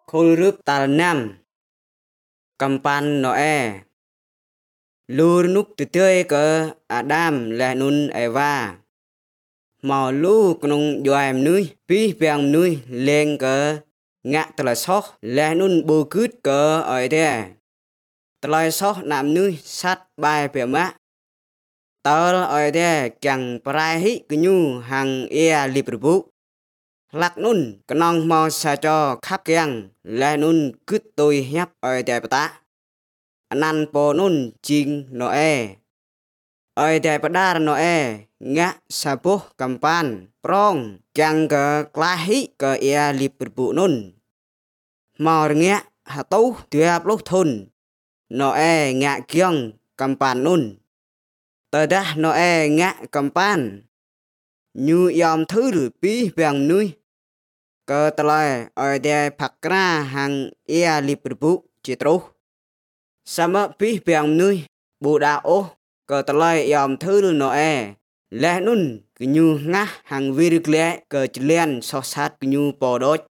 Khôi rướp tà nam cầm pan Noe lu núc từ tươi cờ Adam là nun Eva mò lu nung doài nuôi pi bèng nuôi lên cờ ngạ tờ là sóc là nun bù cứt cờ ở đây tờ là sóc nằm nuôi sát bài bèo mã tờ ở đây chẳng prai hít cứ nhu hàng e lip bụng lạc nun cái nong mò sa cho khắp keng là nun cứt tôi hép ở đây ta nan po nun ching Noe ở đây pada Noe ngã sa po kampan prong chẳng cái klahi cái e lip bụng nun mò ngã hà tấu tuyệt lúc thôn Noe ngã kiêng kampan nun tờ đã Noe ngã kampan như yom thứ rồi pi bèng nuôi cơ tờ ở đây phật ra hàng e lip bụng chỉ trâu sama pi bèng nuôi bù đa ô cơ tờ yom thứ rồi Noe lẽ nun cứ như ngã hàng vi lẽ cơ chỉ liền so sát cứ như bò đốt